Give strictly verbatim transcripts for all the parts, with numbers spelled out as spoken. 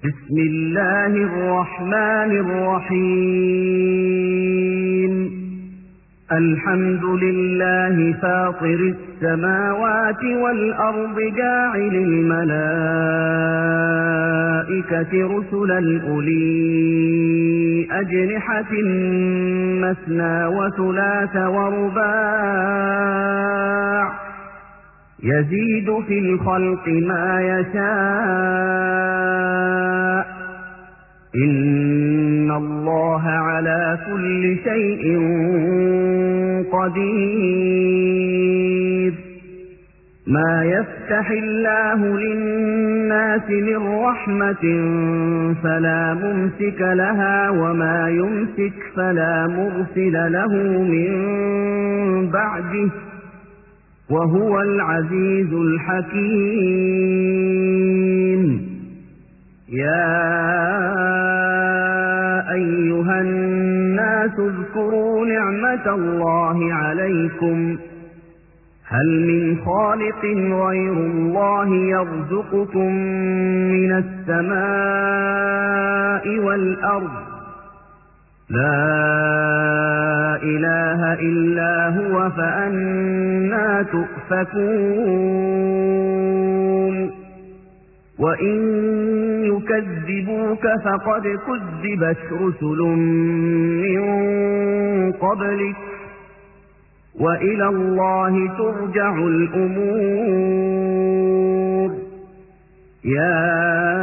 بسم الله الرحمن الرحيم الحمد لله فاطر السماوات والأرض جاعل الملائكة رسلا أولي أجنحة مثنى وثلاث ورباع يزيد في الخلق ما يشاء إن الله على كل شيء قدير ما يفتح الله للناس من رحمة فلا ممسك لها وما يمسك فلا مرسل له من بعده وهو العزيز الحكيم يا أيها الناس اذكروا نعمة الله عليكم هل من خالق غير الله يرزقكم من السماء والأرض لا إله إلا هو فأنى تؤفكون وإن يكذبوك فقد كذبت رسل من قبلك وإلى الله ترجع الأمور يا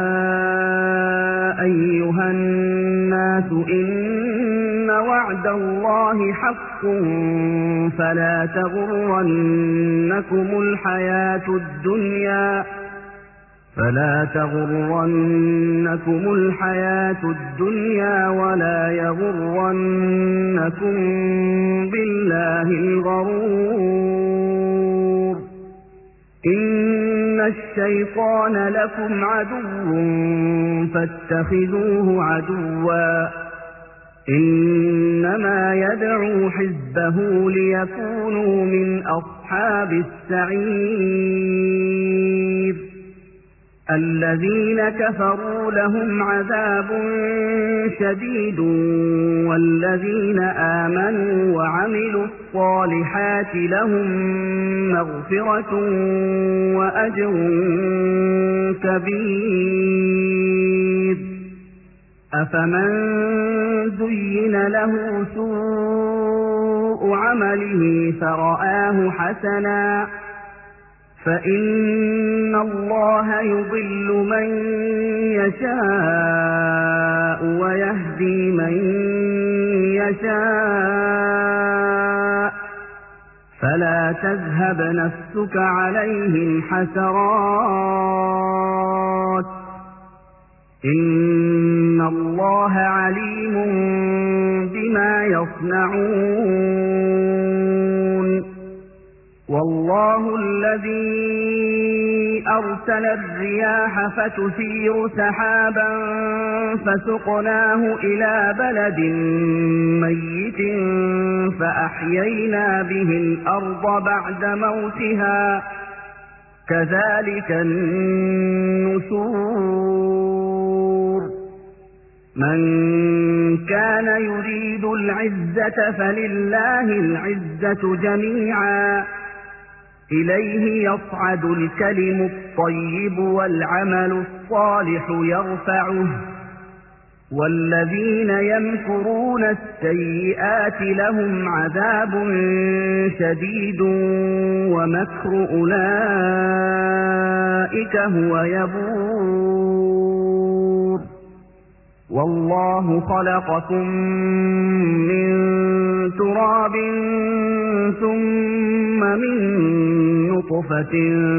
أيها الناس إن وعد الله حق فلا تغرنكم الحياة الدنيا فلا تغرنكم الحياة الدنيا ولا يغرنكم بالله الغرور إن الشيطان لكم عدو فاتخذوه عدوا إنما يدعو حزبه ليكونوا من أصحاب السعير الذين كفروا لهم عذاب شديد والذين آمنوا وعملوا الصالحات لهم مغفرة وأجر كبير أفمن زين له سوء عمله فرآه حسنا فإن الله يضل من يشاء ويهدي من يشاء فلا تذهب نفسك عليهم حسرات إن الله عليم بما يصنعون والله الذي أرسل الرياح فتثير سحابا فسقناه إلى بلد ميت فأحيينا به الأرض بعد موتها كذلك النشور من كان يريد العزة فلله العزة جميعا إليه يصعد الكلم الطيب والعمل الصالح يرفعه والذين يمكرون السيئات لهم عذاب شديد ومكر أولئك هو يبور والله خلقكم من تراب ثم من نطفة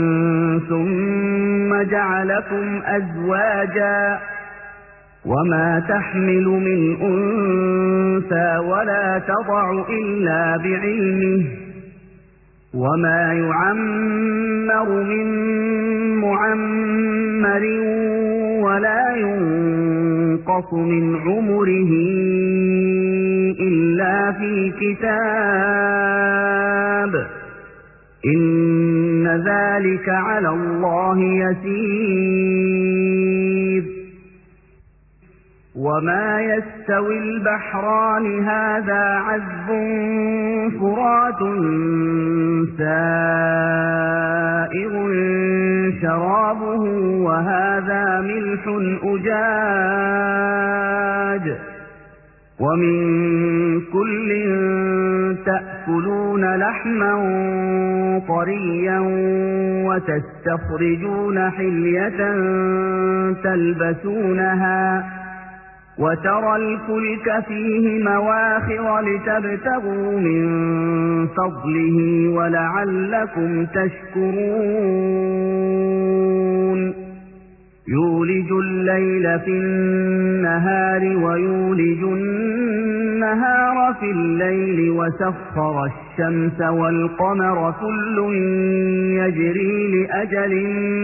ثم جعلكم أزواجا وما تحمل من أنثى ولا تضع إلا بعلمه وما يعمر من معمر ولا ينقص من عمره إلا في كتاب إن ذلك على الله يسير وما يستوي البحران هذا عذب فرات سائغ شرابه وهذا ملح أجاج ومن كل تأكلون لحما طريا وتستخرجون حلية تلبسونها وترى الفلك فيه مواخر لتبتغوا من فضله ولعلكم تشكرون يولج الليل في النهار ويولج النهار في الليل وسخر الشمس والقمر كل يجري لأجل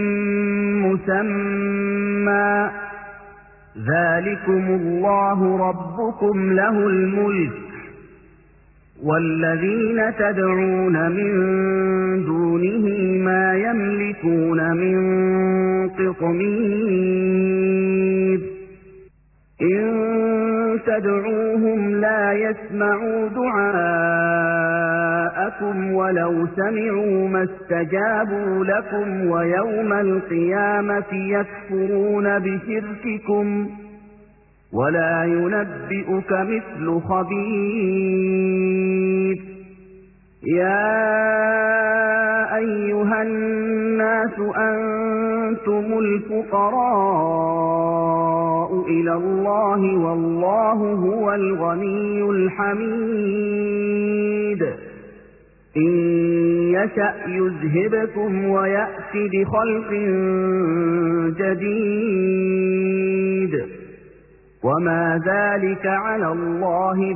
مسمى ذلكم الله ربكم له الملك والذين تدعون من دونه ما يملكون من قطمير إن تدعوهم لا يسمعوا دعاءكم ولو سمعوا ما استجابوا لكم ويوم القيامة يكفرون بشرككم ولا ينبئك مثل خبير يا أيها الناس أنتم الفقراء إلى الله والله هو الغني الحميد إن يشأ يذهبكم ويأتي بخلق جديد وما ذلك على الله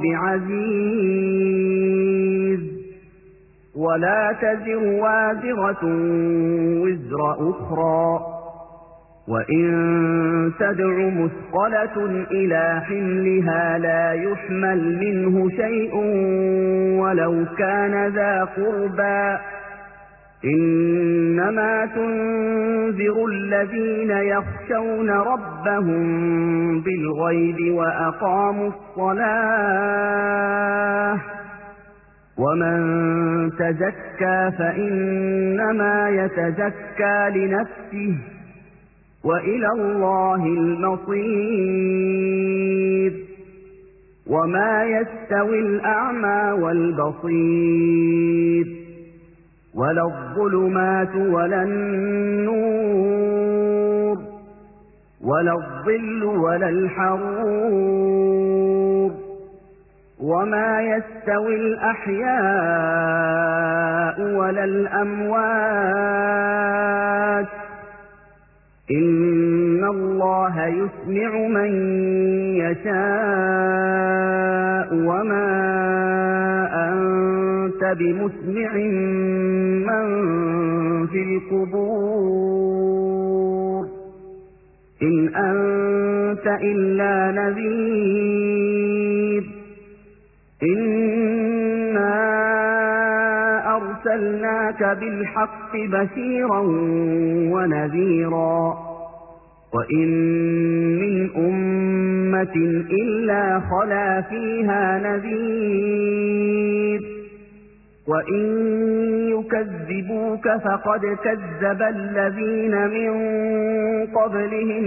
بعزيز ولا تزر وازرة وزر أخرى وإن تدع مثقلة إلى حملها لا يحمل منه شيء ولو كان ذا قربى إنما تنذر الذين يخشون ربهم بالغيب وأقاموا الصلاة ومن تزكى فإنما يتزكى لنفسه وإلى الله المصير وما يستوي الأعمى والبصير ولا الظلمات ولا النور ولا الظل ولا الحرور وما يستوي الأحياء ولا الأموات إن الله يسمع من يشاء وما أنت بمسمع من في القبور إن أنت إلا نذير إنا أرسلناك بالحق بشيرا ونذيرا وإن من أمة إلا خلا فيها نذير وإن يكذبوك فقد كذب الذين من قبلهم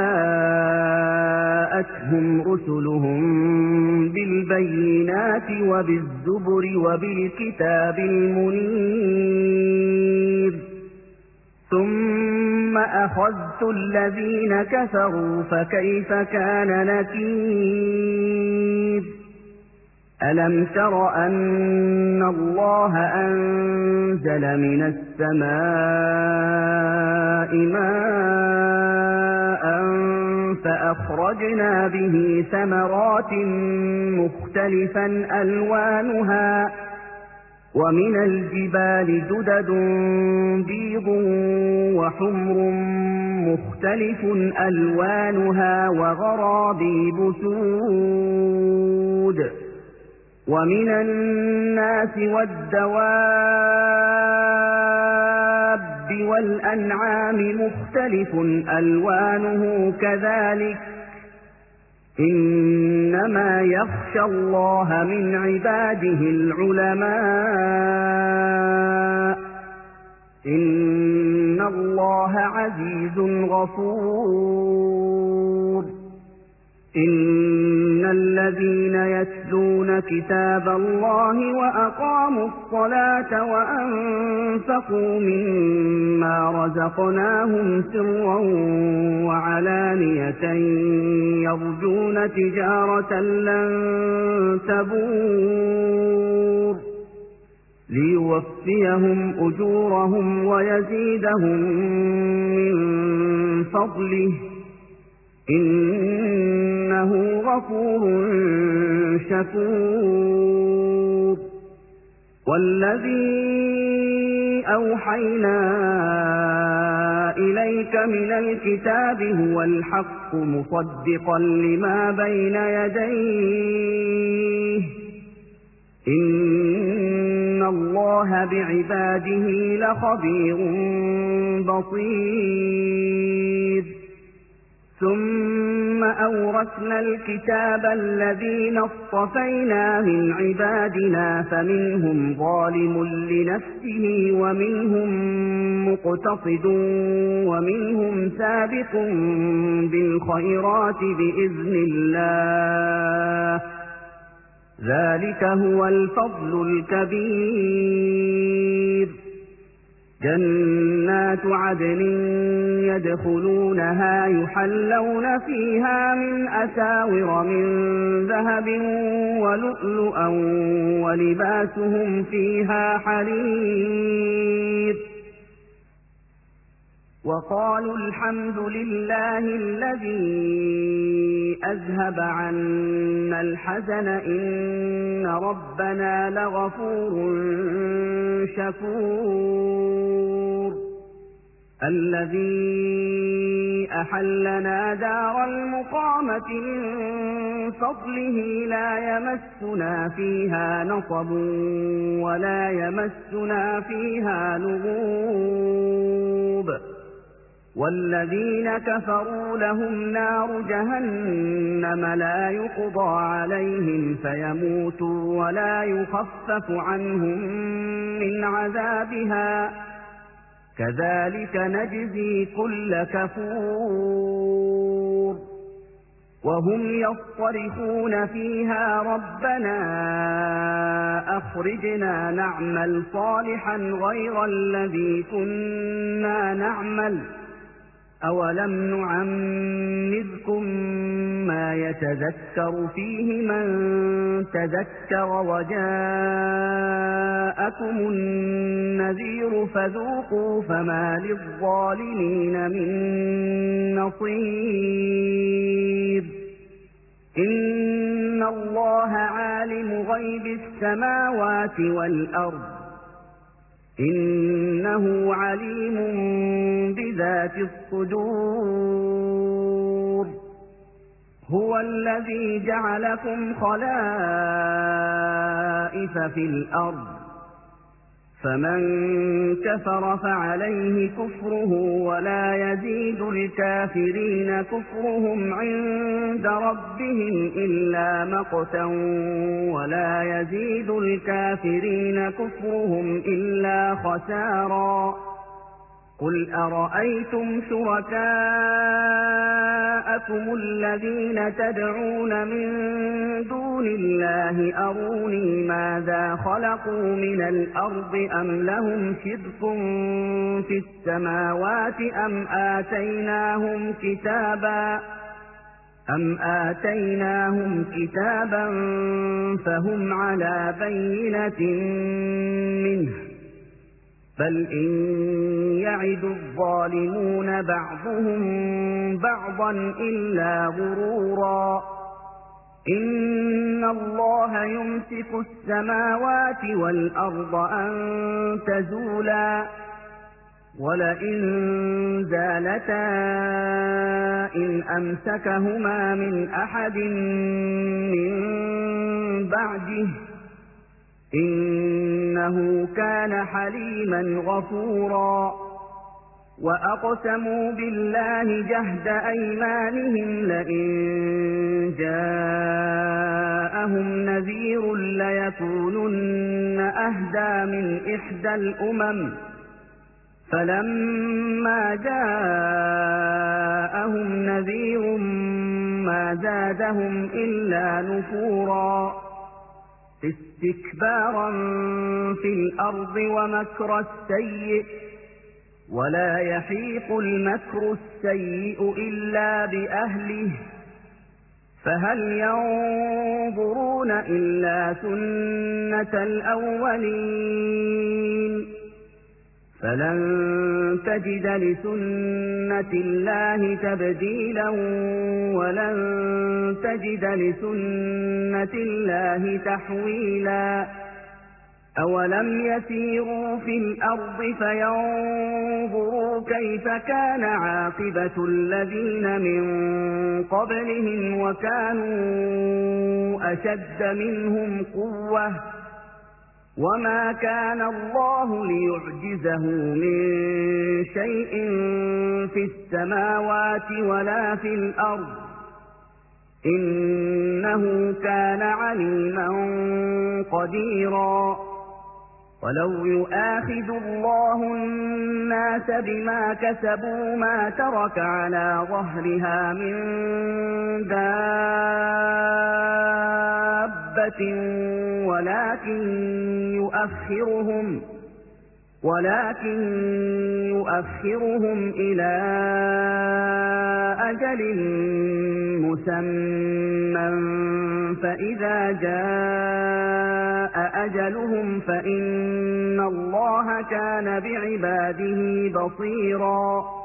جاءتهم رسلهم بالبينات وبالزبر وبالكتاب المنير ثم أخذت الذين كفروا فكيف كان نكير ألم تر أن الله أنزل من السماء ماء فأخرجنا به ثمرات مختلفا ألوانها ومن الجبال جدد بيض وحمر مختلف ألوانها وغرابيب سود ومن الناس والدواب والأنعام مختلف ألوانه كذلك إنما يخشى الله من عباده العلماء إن الله عزيز غفور إن الذين يتلون كتاب الله وأقاموا الصلاة وأنفقوا مما رزقناهم سرا وعلانية يرجون تجارة لن تبور ليوفيهم أجورهم ويزيدهم من فضله إنه غفور شكور والذي أوحينا إليك من الكتاب هو الحق مصدقا لما بين يديه إن الله بعباده لخبير بصير ثم أورثنا الكتاب الذين اصطفينا من عبادنا فمنهم ظالم لنفسه ومنهم مقتصد ومنهم سابق بالخيرات بإذن الله ذلك هو الفضل الكبير جنات عدن يدخلونها يحلون فيها من أساور من ذهب ولؤلؤا ولباسهم فيها حرير وقالوا الحمد لله الذي أذهب عنا الحزن إن ربنا لغفور شكور الذي أحلنا دار المقامة من فضله لا يمسنا فيها نصب ولا يمسنا فيها لغوب والذين كفروا لهم نار جهنم لا يقضى عليهم فيموتوا ولا يخفف عنهم من عذابها كذلك نجزي كل كفور وهم يصطرخون فيها ربنا أخرجنا نعمل صالحا غير الذي كنا نعمل أولم نعمركم ما يتذكر فيه من تذكر وجاءكم النذير فذوقوا فما للظالمين من نصير إن الله عالم غيب السماوات والأرض إنه عليم بذات الصدور هو الذي جعلكم خلائف في الأرض فمن كفر فعليه كفره ولا يزيد الكافرين كفرهم عند ربهم إلا مقتا ولا يزيد الكافرين كفرهم إلا خسارا قل أرأيتم شركاءكم الذين تدعون من دون الله أروني ماذا خلقوا من الأرض أم لهم شرك في السماوات أم آتيناهم كتابا أم آتيناهم كتابا فهم على بينة منه بل إن يعد الظالمون بعضهم بعضا إلا غرورا إن الله يمسك السماوات والأرض أن تزولا ولئن زالتا إن أمسكهما من أحد من بعده إنه كان حليما غفورا وأقسموا بالله جهد أيمانهم لئن جاءهم نذير ليكونن أهدى من إحدى الأمم فلما جاءهم نذير ما زادهم إلا نفورا استكبارا في الأرض ومكر السيء ولا يحيق المكر السيء إلا بأهله فهل ينظرون إلا سنة الأولين فلن تجد لسنة الله تبديلا ولن تجد لسنة الله تحويلا أولم يسيروا في الأرض فينظروا كيف كان عاقبة الذين من قبلهم وكانوا أشد منهم قوة وما كان الله ليعجزه من شيء في السماوات ولا في الأرض إنه كان عليما قديرا ولو يؤاخذ الله الناس بما كسبوا ما ترك على ظهرها من دابة ولكن يؤخرهم ولكن يؤخرهم إلى أجل مسمى فإذا جاء أجلهم فإن الله كان بعباده بصيرا